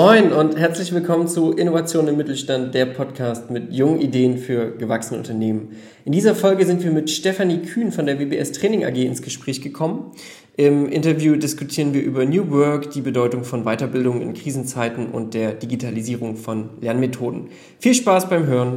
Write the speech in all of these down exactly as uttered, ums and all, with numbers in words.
Moin und herzlich willkommen zu Innovation im Mittelstand, der Podcast mit jungen Ideen für gewachsene Unternehmen. In dieser Folge sind wir mit Stefanie Kühn von der W B S Training A G ins Gespräch gekommen. Im Interview diskutieren wir über New Work, die Bedeutung von Weiterbildung in Krisenzeiten und der Digitalisierung von Lernmethoden. Viel Spaß beim Hören!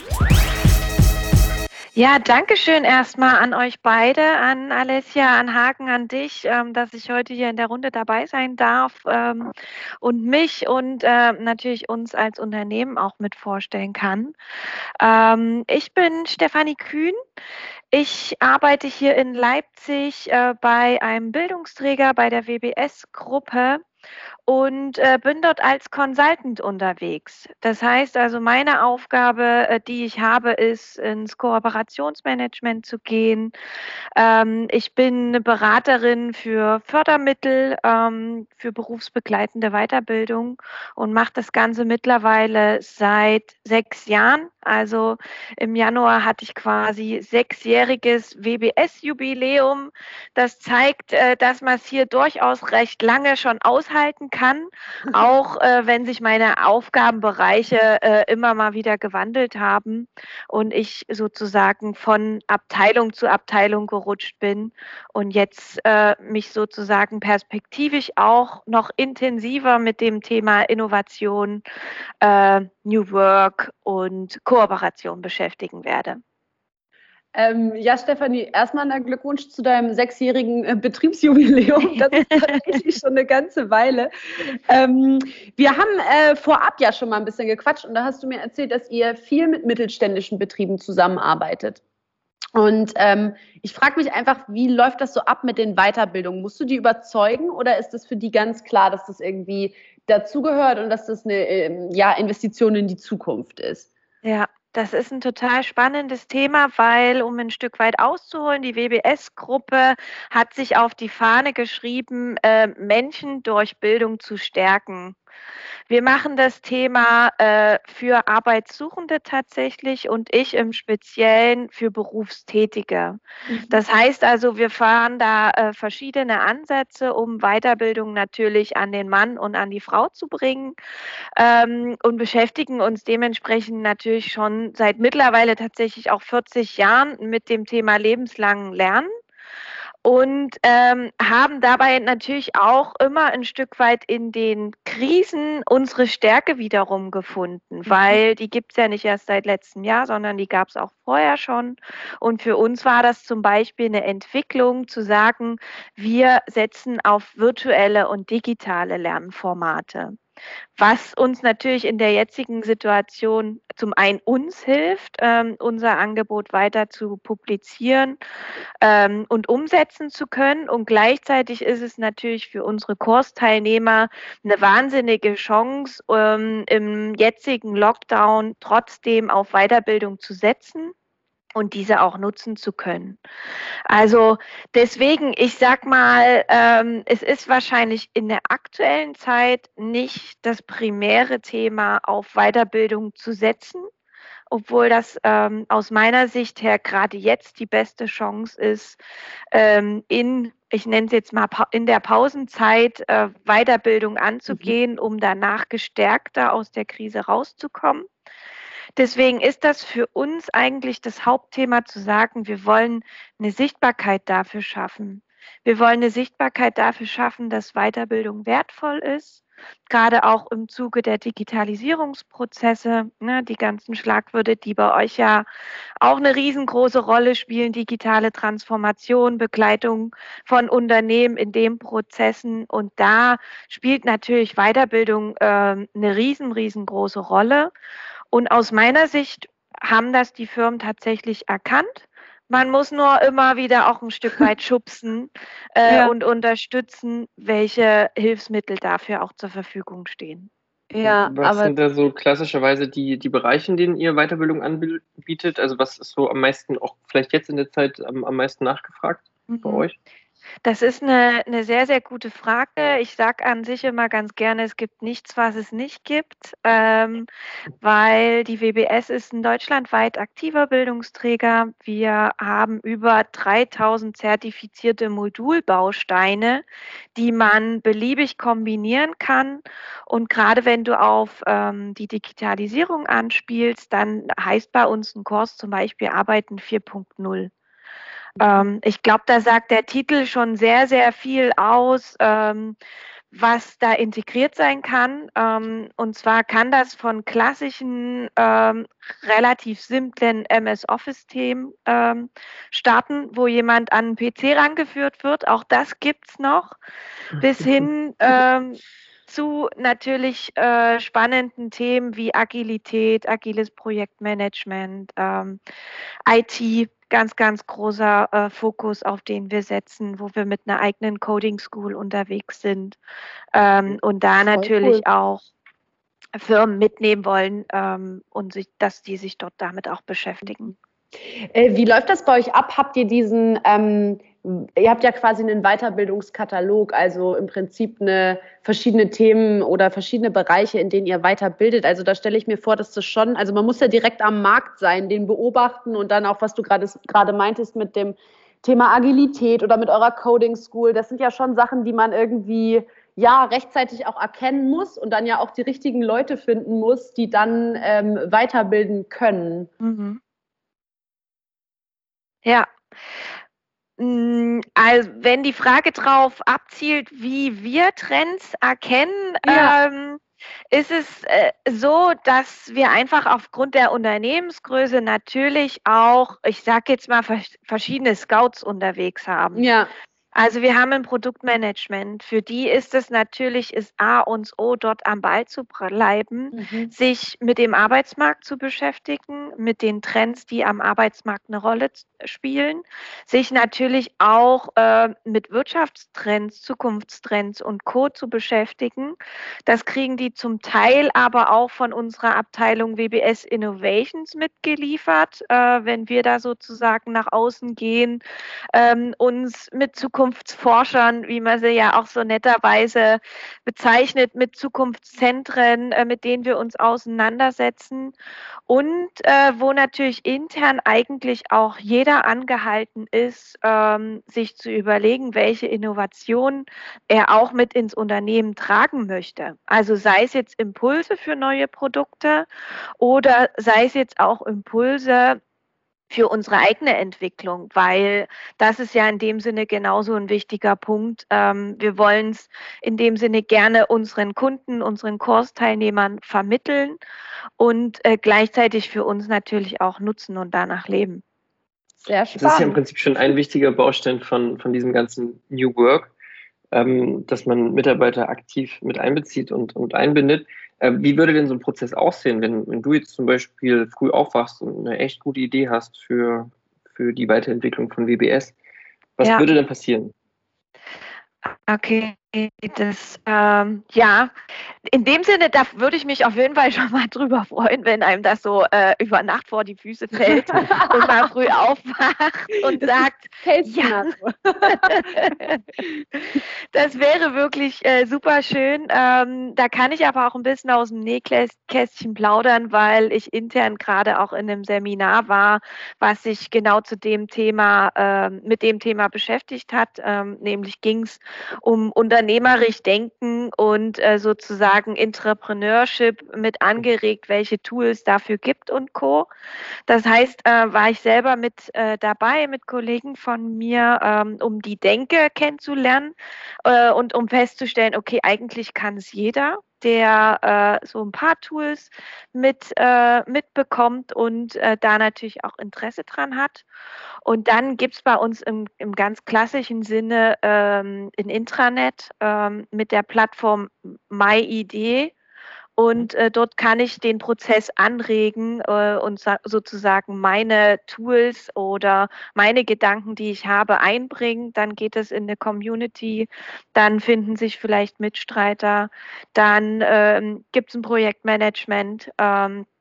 Ja, danke schön erstmal an euch beide, an Alessia, an Hagen, an dich, ähm, dass ich heute hier in der Runde dabei sein darf ähm, und mich und äh, natürlich uns als Unternehmen auch mit vorstellen kann. Ähm, ich bin Stefanie Kühn. Ich arbeite hier in Leipzig äh, bei einem Bildungsträger bei der W B S-Gruppe und äh, bin dort als Consultant unterwegs. Das heißt also, meine Aufgabe, äh, die ich habe, ist, ins Kooperationsmanagement zu gehen. Ähm, ich bin eine Beraterin für Fördermittel, ähm, für berufsbegleitende Weiterbildung und mache das Ganze mittlerweile seit sechs Jahren. Also im Januar hatte ich quasi sechsjähriges W B S-Jubiläum. Das zeigt, äh, dass man es hier durchaus recht lange schon aushalten kann, auch äh, wenn sich meine Aufgabenbereiche äh, immer mal wieder gewandelt haben und ich sozusagen von Abteilung zu Abteilung gerutscht bin und jetzt äh, mich sozusagen perspektivisch auch noch intensiver mit dem Thema Innovation, äh, New Work und Kooperation beschäftigen werde. Ähm, ja, Stefanie, erstmal ein Glückwunsch zu deinem sechsjährigen äh, Betriebsjubiläum. Das ist tatsächlich schon eine ganze Weile. Ähm, wir haben äh, vorab ja schon mal ein bisschen gequatscht und da hast du mir erzählt, dass ihr viel mit mittelständischen Betrieben zusammenarbeitet. Und ähm, ich frage mich einfach, wie läuft das so ab mit den Weiterbildungen? Musst du die überzeugen oder ist es für die ganz klar, dass das irgendwie dazugehört und dass das eine ähm, ja, Investition in die Zukunft ist? Ja. Das ist ein total spannendes Thema, weil, um ein Stück weit auszuholen, die W B S-Gruppe hat sich auf die Fahne geschrieben, äh, Menschen durch Bildung zu stärken. Wir machen das Thema äh, für Arbeitssuchende tatsächlich und ich im Speziellen für Berufstätige. Mhm. Das heißt also, wir fahren da äh, verschiedene Ansätze, um Weiterbildung natürlich an den Mann und an die Frau zu bringen ähm, und beschäftigen uns dementsprechend natürlich schon seit mittlerweile tatsächlich auch vierzig Jahren mit dem Thema lebenslangen Lernen. Und ähm, haben dabei natürlich auch immer ein Stück weit in den Krisen unsere Stärke wiederum gefunden, weil die gibt es ja nicht erst seit letztem Jahr, sondern die gab es auch vorher schon. Und für uns war das zum Beispiel eine Entwicklung, zu sagen, wir setzen auf virtuelle und digitale Lernformate. Was uns natürlich in der jetzigen Situation zum einen uns hilft, ähm, unser Angebot weiter zu publizieren ähm, und umsetzen zu können. Und gleichzeitig ist es natürlich für unsere Kursteilnehmer eine wahnsinnige Chance, ähm, im jetzigen Lockdown trotzdem auf Weiterbildung zu setzen und diese auch nutzen zu können. Also deswegen, ich sag mal, ähm, es ist wahrscheinlich in der aktuellen Zeit nicht das primäre Thema, auf Weiterbildung zu setzen, obwohl das ähm, aus meiner Sicht her gerade jetzt die beste Chance ist, ähm, in, ich nenne es jetzt mal in der Pausenzeit, äh, Weiterbildung anzugehen, mhm. um danach gestärkter aus der Krise rauszukommen. Deswegen ist das für uns eigentlich das Hauptthema, zu sagen, wir wollen eine Sichtbarkeit dafür schaffen. Wir wollen eine Sichtbarkeit dafür schaffen, dass Weiterbildung wertvoll ist, gerade auch im Zuge der Digitalisierungsprozesse, ne, die ganzen Schlagwörter, die bei euch ja auch eine riesengroße Rolle spielen, digitale Transformation, Begleitung von Unternehmen in den Prozessen. Und da spielt natürlich Weiterbildung äh, eine riesen, riesengroße Rolle. Und aus meiner Sicht haben das die Firmen tatsächlich erkannt. Man muss nur immer wieder auch ein Stück weit schubsen äh, ja. und unterstützen, welche Hilfsmittel dafür auch zur Verfügung stehen. Ja, was aber sind da so klassischerweise die, die Bereiche, in denen ihr Weiterbildung anbietet? Also was ist so am meisten, auch vielleicht jetzt in der Zeit, am, am meisten nachgefragt mhm. bei euch? Das ist eine, eine sehr, sehr gute Frage. Ich sage an sich immer ganz gerne, es gibt nichts, was es nicht gibt, ähm, weil die W B S ist ein deutschlandweit aktiver Bildungsträger. Wir haben über dreitausend zertifizierte Modulbausteine, die man beliebig kombinieren kann. Und gerade wenn du auf ähm, die Digitalisierung anspielst, dann heißt bei uns ein Kurs zum Beispiel Arbeiten vier Punkt null. Ähm, ich glaube, da sagt der Titel schon sehr, sehr viel aus, ähm, was da integriert sein kann. Ähm, und zwar kann das von klassischen, ähm, relativ simplen M S-Office-Themen ähm, starten, wo jemand an einen P C rangeführt wird. Auch das gibt's noch. Bis hin ähm, zu natürlich äh, spannenden Themen wie Agilität, agiles Projektmanagement, ähm, I T, ganz, ganz großer äh, Fokus, auf den wir setzen, wo wir mit einer eigenen Coding School unterwegs sind ähm, und da Voll natürlich cool. auch Firmen mitnehmen wollen ähm, und sich, dass die sich dort damit auch beschäftigen. Äh, Wie läuft das bei euch ab? Habt ihr diesen, ähm, ihr habt ja quasi einen Weiterbildungskatalog, also im Prinzip eine verschiedene Themen oder verschiedene Bereiche, in denen ihr weiterbildet. Also da stelle ich mir vor, dass das schon, also man muss ja direkt am Markt sein, den beobachten und dann auch, was du gerade gerade meintest mit dem Thema Agilität oder mit eurer Coding School. Das sind ja schon Sachen, die man irgendwie ja rechtzeitig auch erkennen muss und dann ja auch die richtigen Leute finden muss, die dann ähm, weiterbilden können. Mhm. Ja. Also wenn die Frage drauf abzielt, wie wir Trends erkennen, Ja. ähm, ist es äh, so, dass wir einfach aufgrund der Unternehmensgröße natürlich auch, ich sage jetzt mal, vers- verschiedene Scouts unterwegs haben. Ja. Also wir haben ein Produktmanagement. Für die ist es natürlich, ist A und O, dort am Ball zu bleiben, Mhm. sich mit dem Arbeitsmarkt zu beschäftigen, mit den Trends, die am Arbeitsmarkt eine Rolle spielen, sich natürlich auch äh, mit Wirtschaftstrends, Zukunftstrends und Co. zu beschäftigen. Das kriegen die zum Teil aber auch von unserer Abteilung W B S Innovations mitgeliefert, äh, wenn wir da sozusagen nach außen gehen, ähm, uns mit Zukunftsforschern, wie man sie ja auch so netterweise bezeichnet, mit Zukunftszentren, äh, mit denen wir uns auseinandersetzen und äh, wo natürlich intern eigentlich auch jeder angehalten ist, ähm, sich zu überlegen, welche Innovationen er auch mit ins Unternehmen tragen möchte. Also sei es jetzt Impulse für neue Produkte oder sei es jetzt auch Impulse für unsere eigene Entwicklung, weil das ist ja in dem Sinne genauso ein wichtiger Punkt. Ähm, wir wollen es in dem Sinne gerne unseren Kunden, unseren Kursteilnehmern vermitteln und äh, gleichzeitig für uns natürlich auch nutzen und danach leben. Sehr Das ist ja im spannend. Prinzip schon ein wichtiger Baustein von, von diesem ganzen New Work, ähm, dass man Mitarbeiter aktiv mit einbezieht und, und einbindet. Äh, wie würde denn so ein Prozess aussehen, wenn, wenn du jetzt zum Beispiel früh aufwachst und eine echt gute Idee hast für, für die Weiterentwicklung von W B S? Was Ja. würde denn passieren? Okay, das, ähm, ja, in dem Sinne, da würde ich mich auf jeden Fall schon mal drüber freuen, wenn einem das so äh, über Nacht vor die Füße fällt und man früh aufwacht und Das sagt, ist ja, das wäre wirklich äh, super schön. Ähm, da kann ich aber auch ein bisschen aus dem Nähkästchen plaudern, weil ich intern gerade auch in einem Seminar war, was sich genau zu dem Thema, ähm, mit dem Thema beschäftigt hat. Ähm, nämlich ging es um unternehmerisch denken und äh, sozusagen Entrepreneurship mit angeregt, welche Tools dafür gibt und Co. Das heißt, äh, war ich selber mit äh, dabei, mit Kollegen von mir, ähm, um die Denke kennenzulernen äh, und um festzustellen, okay, eigentlich kann es jeder, der äh, so ein paar Tools mit, äh, mitbekommt und äh, da natürlich auch Interesse dran hat. Und dann gibt es bei uns im, im ganz klassischen Sinne ähm, ein Intranet ähm, mit der Plattform MyID. Und äh, dort kann ich den Prozess anregen äh, und sa- sozusagen meine Tools oder meine Gedanken, die ich habe, einbringen. Dann geht es in eine Community, dann finden sich vielleicht Mitstreiter, dann ähm, gibt es ein Projektmanagement. Ähm,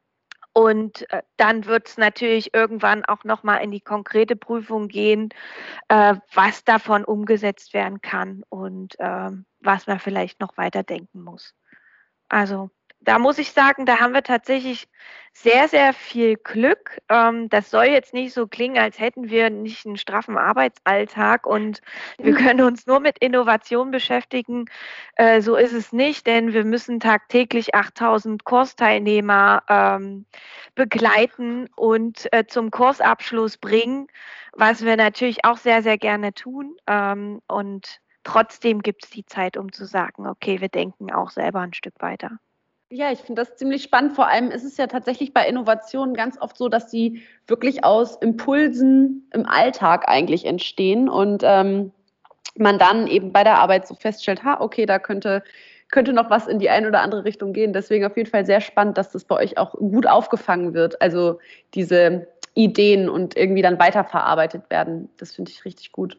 Und äh, dann wird es natürlich irgendwann auch nochmal in die konkrete Prüfung gehen, äh, was davon umgesetzt werden kann und ähm, was man vielleicht noch weiter denken muss. Also da muss ich sagen, da haben wir tatsächlich sehr, sehr viel Glück. Ähm, das soll jetzt nicht so klingen, als hätten wir nicht einen straffen Arbeitsalltag und wir können uns nur mit Innovation beschäftigen. Äh, so ist es nicht, denn wir müssen tagtäglich achttausend Kursteilnehmer ähm, begleiten und äh, zum Kursabschluss bringen, was wir natürlich auch sehr, sehr gerne tun. Ähm, und trotzdem gibt es die Zeit, um zu sagen, okay, wir denken auch selber ein Stück weiter. Ja, ich finde das ziemlich spannend. Vor allem ist es ja tatsächlich bei Innovationen ganz oft so, dass die wirklich aus Impulsen im Alltag eigentlich entstehen und ähm, man dann eben bei der Arbeit so feststellt, ha, okay, da könnte, könnte noch was in die eine oder andere Richtung gehen. Deswegen auf jeden Fall sehr spannend, dass das bei euch auch gut aufgefangen wird. Also diese Ideen und irgendwie dann weiterverarbeitet werden. Das finde ich richtig gut.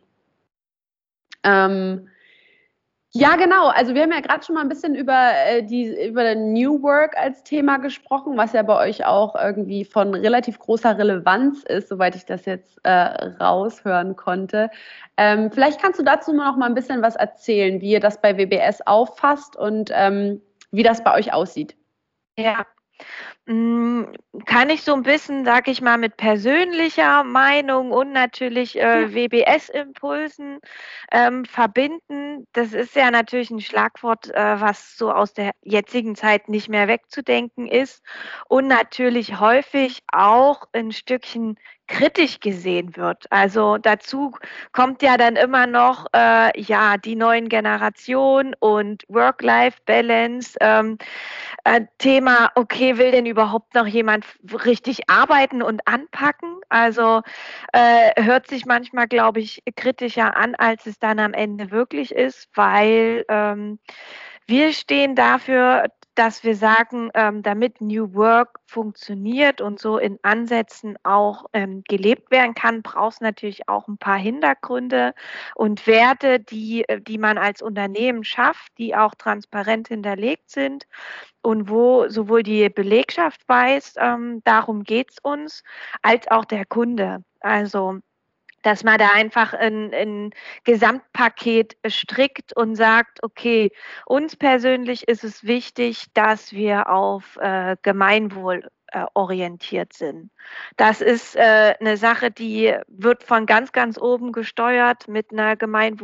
Ähm, Ja, genau. Also wir haben ja gerade schon mal ein bisschen über äh, die über New Work als Thema gesprochen, was ja bei euch auch irgendwie von relativ großer Relevanz ist, soweit ich das jetzt äh, raushören konnte. Ähm, vielleicht kannst du dazu noch mal ein bisschen was erzählen, wie ihr das bei W B S auffasst und ähm, wie das bei euch aussieht. Ja. Kann ich so ein bisschen, sage ich mal, mit persönlicher Meinung und natürlich äh, Ja. W B S-Impulsen ähm, verbinden. Das ist ja natürlich ein Schlagwort, äh, was so aus der jetzigen Zeit nicht mehr wegzudenken ist und natürlich häufig auch ein Stückchen kritisch gesehen wird. Also dazu kommt ja dann immer noch äh, ja die neuen Generationen und Work-Life-Balance. Ähm, äh, Thema, okay, will denn überhaupt noch jemand richtig arbeiten und anpacken? Also äh, hört sich manchmal, glaube ich, kritischer an, als es dann am Ende wirklich ist, weil ähm, wir stehen dafür, dass wir sagen, ähm, damit New Work funktioniert und so in Ansätzen auch ähm, gelebt werden kann, braucht es natürlich auch ein paar Hintergründe und Werte, die, die man als Unternehmen schafft, die auch transparent hinterlegt sind und wo sowohl die Belegschaft weiß, ähm, darum geht es uns, als auch der Kunde. Also dass man da einfach ein, ein Gesamtpaket strickt und sagt, okay, uns persönlich ist es wichtig, dass wir auf äh, Gemeinwohl äh, orientiert sind. Das ist äh, eine Sache, die wird von ganz, ganz oben gesteuert mit einer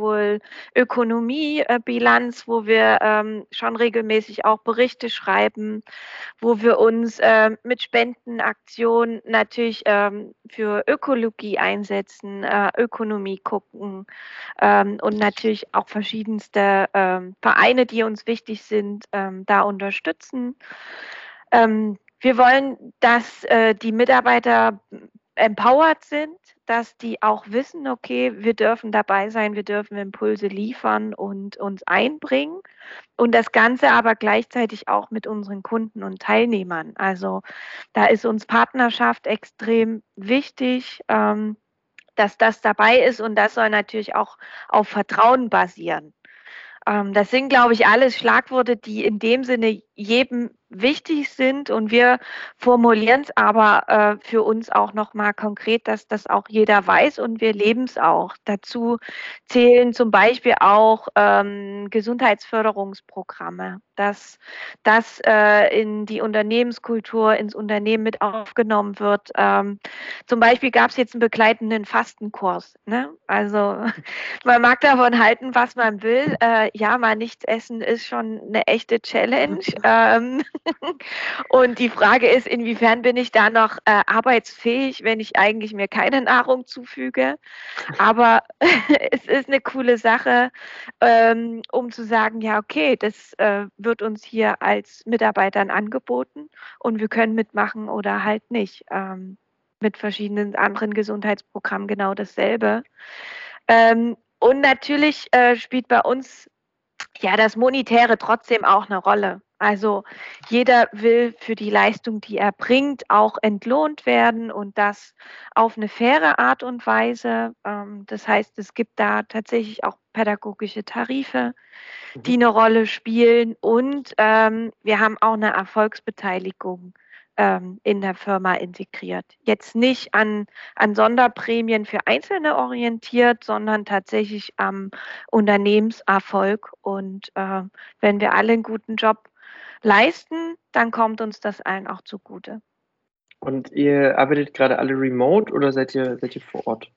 Gemeinwohlökonomie-Bilanz, wo wir ähm, schon regelmäßig auch Berichte schreiben, wo wir uns äh, mit Spendenaktionen natürlich ähm, für Ökologie einsetzen, äh, Ökonomie gucken ähm, und natürlich auch verschiedenste ähm, Vereine, die uns wichtig sind, ähm, da unterstützen. Ähm, wir wollen, dass äh, die Mitarbeiter empowered sind, dass die auch wissen, okay, wir dürfen dabei sein, wir dürfen Impulse liefern und uns einbringen. Und das Ganze aber gleichzeitig auch mit unseren Kunden und Teilnehmern. Also da ist uns Partnerschaft extrem wichtig, ähm, dass das dabei ist und das soll natürlich auch auf Vertrauen basieren. Ähm, das sind, glaube ich, alles Schlagworte, die in dem Sinne jedem wichtig sind und wir formulieren es aber äh, für uns auch nochmal konkret, dass das auch jeder weiß und wir leben es auch. Dazu zählen zum Beispiel auch ähm, Gesundheitsförderungsprogramme, dass das äh, in die Unternehmenskultur, ins Unternehmen mit aufgenommen wird. Ähm, zum Beispiel gab es jetzt einen begleitenden Fastenkurs. Ne? Also man mag davon halten, was man will. Äh, ja, mal nichts essen ist schon eine echte Challenge. Ähm, und die Frage ist, inwiefern bin ich da noch äh, arbeitsfähig, wenn ich eigentlich mir keine Nahrung zufüge. Aber es ist eine coole Sache, ähm, um zu sagen, ja, okay, das äh, wird uns hier als Mitarbeitern angeboten und wir können mitmachen oder halt nicht. Ähm, mit verschiedenen anderen Gesundheitsprogrammen genau dasselbe. Ähm, und natürlich äh, spielt bei uns ja das Monetäre trotzdem auch eine Rolle. Also jeder will für die Leistung, die er bringt, auch entlohnt werden und das auf eine faire Art und Weise. Ähm, das heißt, es gibt da tatsächlich auch pädagogische Tarife, die eine Rolle spielen und ähm, wir haben auch eine Erfolgsbeteiligung ähm, in der Firma integriert. Jetzt nicht an, an Sonderprämien für Einzelne orientiert, sondern tatsächlich am Unternehmenserfolg. Und äh, wenn wir alle einen guten Job leisten, dann kommt uns das allen auch zugute. Und ihr arbeitet gerade alle remote oder seid ihr, seid ihr vor Ort?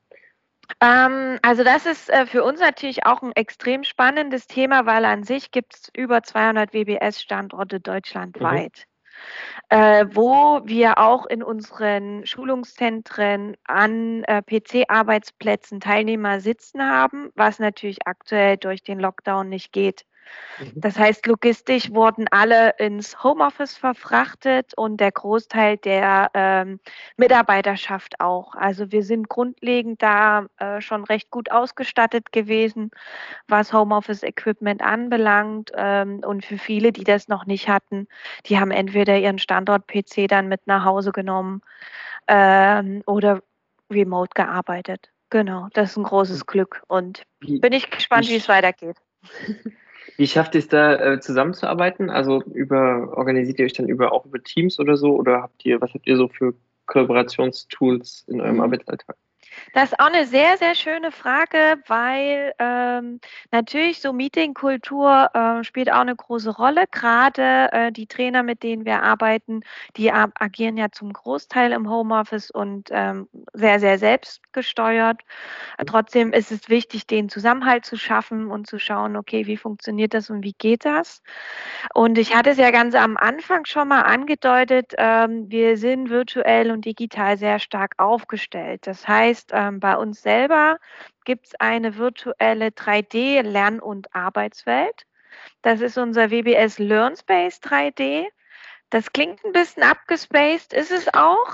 Ähm, also das ist äh, für uns natürlich auch ein extrem spannendes Thema, weil an sich gibt es über zweihundert W B S-Standorte deutschlandweit, mhm. äh, wo wir auch in unseren Schulungszentren an äh, P C-Arbeitsplätzen Teilnehmer sitzen haben, was natürlich aktuell durch den Lockdown nicht geht. Das heißt, logistisch wurden alle ins Homeoffice verfrachtet und der Großteil der ähm, Mitarbeiterschaft auch. Also wir sind grundlegend da äh, schon recht gut ausgestattet gewesen, was Homeoffice-Equipment anbelangt. Ähm, und für viele, die das noch nicht hatten, die haben entweder ihren Standort-P C dann mit nach Hause genommen ähm, oder remote gearbeitet. Genau, das ist ein großes Glück und bin ich gespannt, wie es weitergeht. Wie schafft ihr es da äh, zusammenzuarbeiten? Also über organisiert ihr euch dann über auch über Teams oder so? Oder habt ihr, was habt ihr so für Kollaborationstools in eurem mhm. Arbeitsalltag? Das ist auch eine sehr, sehr schöne Frage, weil ähm, natürlich so Meetingkultur äh, spielt auch eine große Rolle. Gerade äh, die Trainer, mit denen wir arbeiten, die ag- agieren ja zum Großteil im Homeoffice und ähm, sehr, sehr selbstgesteuert. Trotzdem ist es wichtig, den Zusammenhalt zu schaffen und zu schauen, okay, wie funktioniert das und wie geht das? Und ich hatte es ja ganz am Anfang schon mal angedeutet, ähm, wir sind virtuell und digital sehr stark aufgestellt. Das heißt, ähm, bei uns selber gibt es eine virtuelle drei D-Lern- und Arbeitswelt. Das ist unser W B S LearnSpace drei D. Das klingt ein bisschen abgespaced, ist es auch.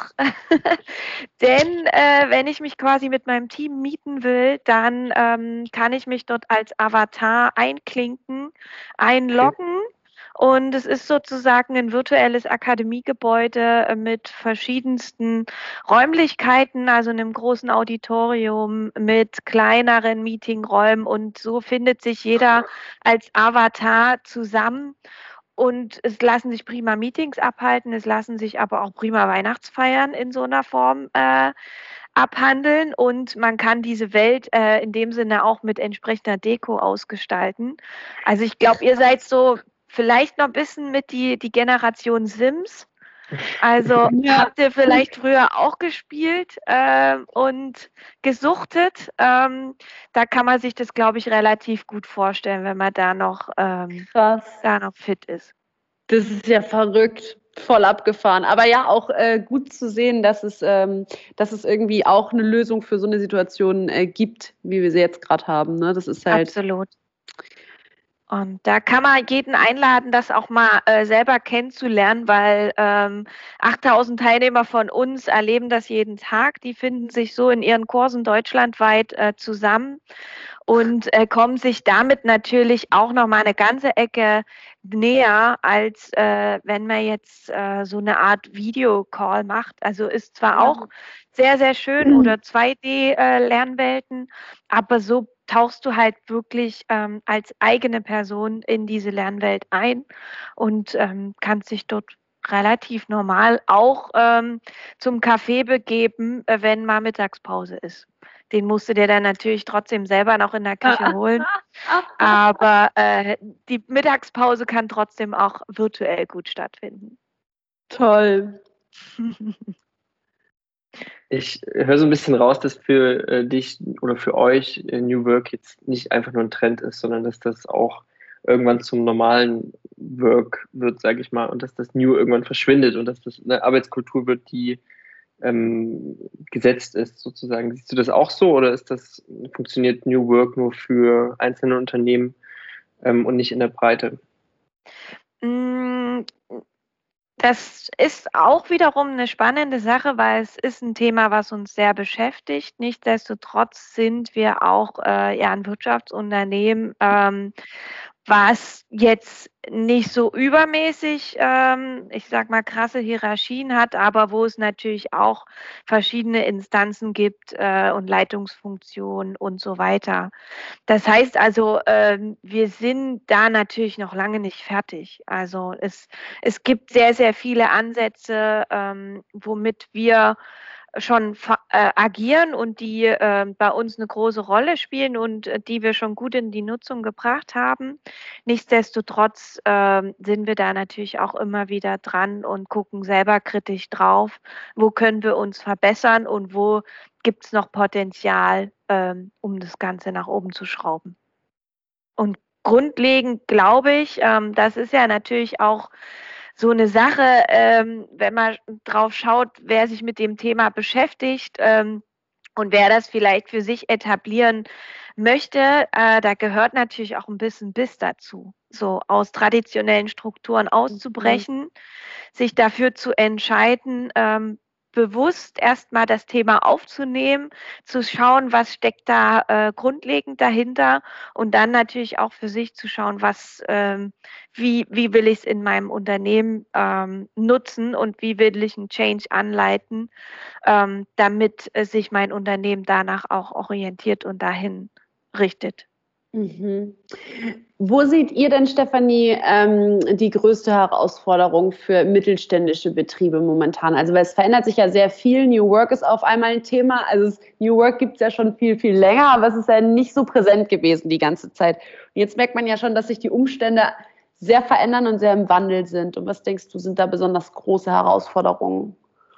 Denn äh, wenn ich mich quasi mit meinem Team mieten will, dann ähm, kann ich mich dort als Avatar einklinken, einloggen. Und es ist sozusagen ein virtuelles Akademiegebäude mit verschiedensten Räumlichkeiten, also einem großen Auditorium mit kleineren Meetingräumen. Und so findet sich jeder als Avatar zusammen. Und es lassen sich prima Meetings abhalten, es lassen sich aber auch prima Weihnachtsfeiern in so einer Form äh, abhandeln. Und man kann diese Welt äh, in dem Sinne auch mit entsprechender Deko ausgestalten. Also ich glaube, ihr seid so vielleicht noch ein bisschen mit die, die Generation Sims. Also ja. Habt ihr vielleicht früher auch gespielt äh, und gesuchtet? Ähm, da kann man sich das, glaube ich, relativ gut vorstellen, wenn man da noch, ähm, da noch fit ist. Das ist ja verrückt, voll abgefahren. Aber ja, auch äh, gut zu sehen, dass es, ähm, dass es irgendwie auch eine Lösung für so eine Situation äh, gibt, wie wir sie jetzt gerade haben. Ne? Das ist halt absolut. Und da kann man jeden einladen, das auch mal äh, selber kennenzulernen, weil ähm, achttausend Teilnehmer von uns erleben das jeden Tag. Die finden sich so in ihren Kursen deutschlandweit äh, zusammen und äh, kommen sich damit natürlich auch noch mal eine ganze Ecke näher, als äh, wenn man jetzt äh, so eine Art Videocall macht. Also ist zwar auch sehr, sehr schön oder zwei D-Lernwelten, aber so tauchst du halt wirklich ähm, als eigene Person in diese Lernwelt ein und ähm, kannst dich dort relativ normal auch ähm, zum Kaffee begeben, äh, wenn mal Mittagspause ist. Den musst du dir dann natürlich trotzdem selber noch in der Küche holen, aber äh, die Mittagspause kann trotzdem auch virtuell gut stattfinden. Toll. Ich höre so ein bisschen raus, dass für äh, dich oder für euch äh, New Work jetzt nicht einfach nur ein Trend ist, sondern dass das auch irgendwann zum normalen Work wird, sage ich mal, und dass das New irgendwann verschwindet und dass das eine Arbeitskultur wird, die ähm, gesetzt ist, sozusagen. Siehst du das auch so oder ist das, funktioniert New Work nur für einzelne Unternehmen ähm, und nicht in der Breite? Mm. Das ist auch wiederum eine spannende Sache, weil es ist ein Thema, was uns sehr beschäftigt. Nichtsdestotrotz sind wir auch äh, ja, ein Wirtschaftsunternehmen, ähm, was jetzt nicht so übermäßig, ähm, ich sag mal, krasse Hierarchien hat, aber wo es natürlich auch verschiedene Instanzen gibt äh, und Leitungsfunktionen und so weiter. Das heißt also, ähm, wir sind da natürlich noch lange nicht fertig. Also es, es gibt sehr, sehr viele Ansätze, ähm, womit wir schon äh, agieren und die äh, bei uns eine große Rolle spielen und äh, die wir schon gut in die Nutzung gebracht haben. Nichtsdestotrotz äh, sind wir da natürlich auch immer wieder dran und gucken selber kritisch drauf, wo können wir uns verbessern und wo gibt es noch Potenzial, äh, um das Ganze nach oben zu schrauben. Und grundlegend glaube ich, ähm, das ist ja natürlich auch so eine Sache, ähm, wenn man drauf schaut, wer sich mit dem Thema beschäftigt ähm, und wer das vielleicht für sich etablieren möchte, äh, da gehört natürlich auch ein bisschen Biss dazu, so aus traditionellen Strukturen auszubrechen, mhm. sich dafür zu entscheiden, ähm, bewusst erstmal das Thema aufzunehmen, zu schauen, was steckt da äh, grundlegend dahinter und dann natürlich auch für sich zu schauen, was, ähm, wie, wie will ich es in meinem Unternehmen ähm, nutzen und wie will ich einen Change anleiten, ähm, damit äh, sich mein Unternehmen danach auch orientiert und dahin richtet. Mhm. Wo seht ihr denn, Stefanie, ähm, die größte Herausforderung für mittelständische Betriebe momentan? Also weil es verändert sich ja sehr viel. New Work ist auf einmal ein Thema. Also es, New Work gibt es ja schon viel, viel länger, aber es ist ja nicht so präsent gewesen die ganze Zeit. Und jetzt merkt man ja schon, dass sich die Umstände sehr verändern und sehr im Wandel sind. Und was denkst du, sind da besonders große Herausforderungen?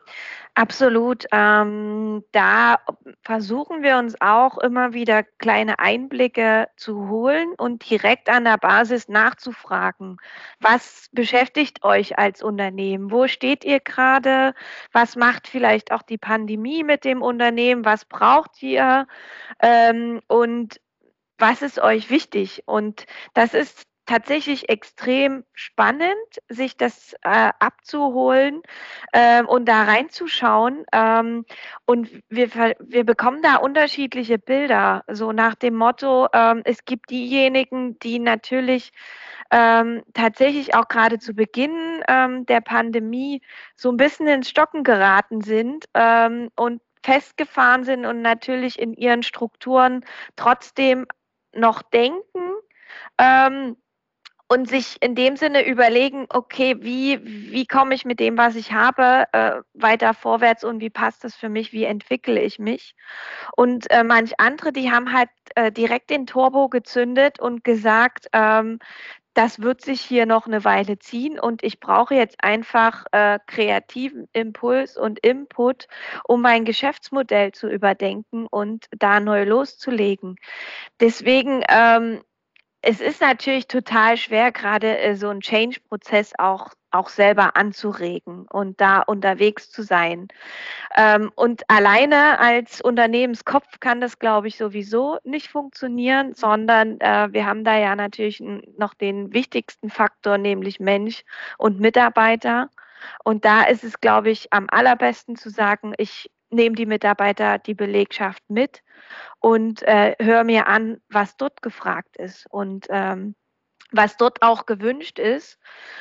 Absolut. Ähm, da versuchen wir uns auch immer wieder kleine Einblicke zu holen und direkt an der Basis nachzufragen. Was beschäftigt euch als Unternehmen? Wo steht ihr gerade? Was macht vielleicht auch die Pandemie mit dem Unternehmen? Was braucht ihr? Ähm, und was ist euch wichtig? Und das ist tatsächlich extrem spannend, sich das äh, abzuholen ähm, und da reinzuschauen. Ähm, und wir, wir bekommen da unterschiedliche Bilder, so nach dem Motto, ähm, es gibt diejenigen, die natürlich ähm, tatsächlich auch gerade zu Beginn ähm, der Pandemie so ein bisschen ins Stocken geraten sind ähm, und festgefahren sind und natürlich in ihren Strukturen trotzdem noch denken, ähm, und sich in dem Sinne überlegen, okay, wie, wie komme ich mit dem, was ich habe, äh, weiter vorwärts und wie passt das für mich, wie entwickle ich mich? Und äh, manch andere, die haben halt äh, direkt den Turbo gezündet und gesagt, ähm, das wird sich hier noch eine Weile ziehen und ich brauche jetzt einfach äh, kreativen Impuls und Input, um mein Geschäftsmodell zu überdenken und da neu loszulegen. Deswegen, ähm, es ist natürlich total schwer, gerade äh, so einen Change-Prozess auch, auch selber anzuregen und da unterwegs zu sein. Ähm, und alleine als Unternehmenskopf kann das, glaube ich, sowieso nicht funktionieren, sondern äh, wir haben da ja natürlich noch den wichtigsten Faktor, nämlich Mensch und Mitarbeiter. Und da ist es, glaube ich, am allerbesten zu sagen, ich nehme die Mitarbeiter, die Belegschaft mit und äh, höre mir an, was dort gefragt ist und ähm, was dort auch gewünscht ist,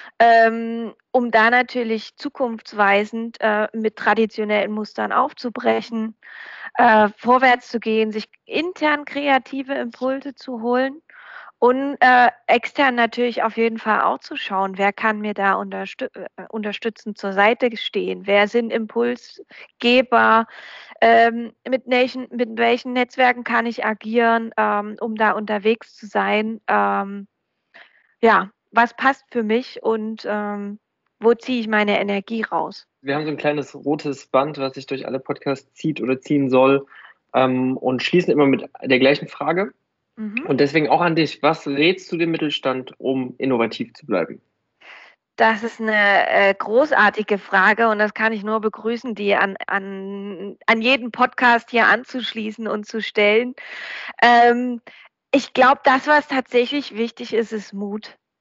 ähm, um da natürlich zukunftsweisend äh, mit traditionellen Mustern aufzubrechen, äh, vorwärts zu gehen, sich intern kreative Impulse zu holen und äh, extern natürlich auf jeden Fall auch zu schauen, wer kann mir da unterstü äh, unterstützend zur Seite stehen, wer sind Impulsgeber, ähm, mit, welchen, mit welchen Netzwerken kann ich agieren, ähm, um da unterwegs zu sein. Ähm, ja, was passt für mich und ähm, wo ziehe ich meine Energie raus? Wir haben so ein kleines rotes Band, was sich durch alle Podcasts zieht oder ziehen soll ähm, und schließen immer mit der gleichen Frage. Mhm. Und deswegen auch an dich, was rätst du dem Mittelstand, um innovativ zu bleiben? Das ist eine äh, großartige Frage und das kann ich nur begrüßen, die an, an, an jeden Podcast hier anzuschließen und zu stellen. Ähm, ich glaube, das, was tatsächlich wichtig ist, ist Mut.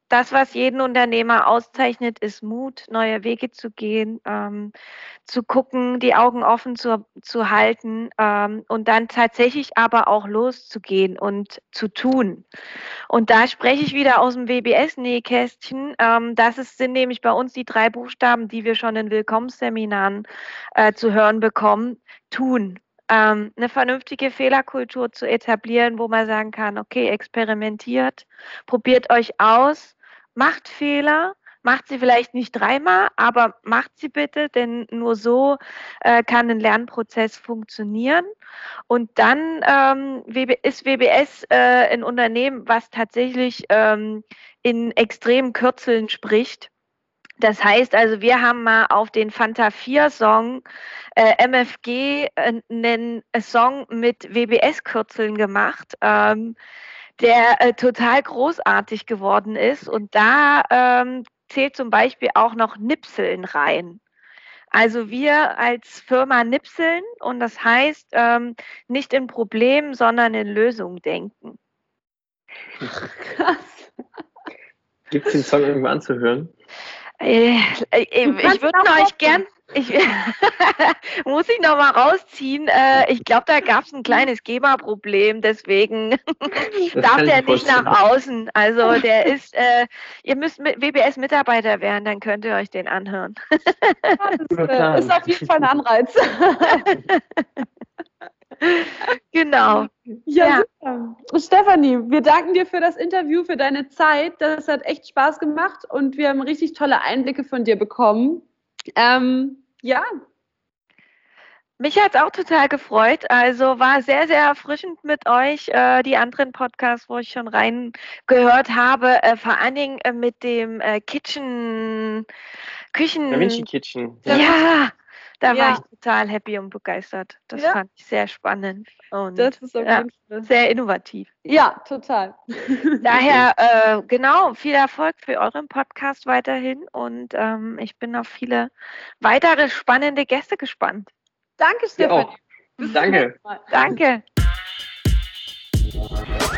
das, was jeden Unternehmer auszeichnet, ist Mut, neue Wege zu gehen, ähm, zu gucken, die Augen offen zu, zu halten ähm, und dann tatsächlich aber auch loszugehen und zu tun. Und da spreche ich wieder aus dem W B S-Nähkästchen. Ähm, das ist, sind nämlich bei uns die drei Buchstaben, die wir schon in Willkommensseminaren äh, zu hören bekommen. Tun. Ähm, eine vernünftige Fehlerkultur zu etablieren, wo man sagen kann, okay, experimentiert, probiert euch aus, macht Fehler, macht sie vielleicht nicht dreimal, aber macht sie bitte, denn nur so äh, kann ein Lernprozess funktionieren. Und dann ähm, ist W B S äh, ein Unternehmen, was tatsächlich ähm, in extremen Kürzeln spricht. Das heißt also, wir haben mal auf den Fanta vier Song äh, M F G äh, einen Song mit W B S-Kürzeln gemacht, ähm, der äh, total großartig geworden ist. Und da ähm, zählt zum Beispiel auch noch Nipseln rein. Also wir als Firma nipseln und das heißt ähm, nicht in Problemen, sondern in Lösungen denken. Krass. Gibt es den Song irgendwo anzuhören? Äh, äh, ich würde euch gern, ich, muss ich noch mal rausziehen. Äh, ich glaube, da gab es ein kleines GEMA-Problem, deswegen darf der nicht nach außen. Also der ist, äh, ihr müsst mit W B S-Mitarbeiter werden, dann könnt ihr euch den anhören. Das ist, ist auf jeden Fall ein Anreiz. Genau. Ja, ja. Stefanie, wir danken dir für das Interview, für deine Zeit. Das hat echt Spaß gemacht und wir haben richtig tolle Einblicke von dir bekommen. Ähm, ja. Mich hat es auch total gefreut. Also war sehr, sehr erfrischend mit euch. Äh, die anderen Podcasts, wo ich schon reingehört habe, äh, vor allen Dingen äh, mit dem äh, Kitchen, Küchen... Da Vinci Kitchen. Ja, ja. Da ja. war ich total happy und begeistert. Das ja. fand ich sehr spannend und das ist auf ja, jeden Fall sehr innovativ. Ja, total. Daher, äh, genau, viel Erfolg für euren Podcast weiterhin und ähm, ich bin auf viele weitere spannende Gäste gespannt. Danke, Stefanie. Danke. Danke.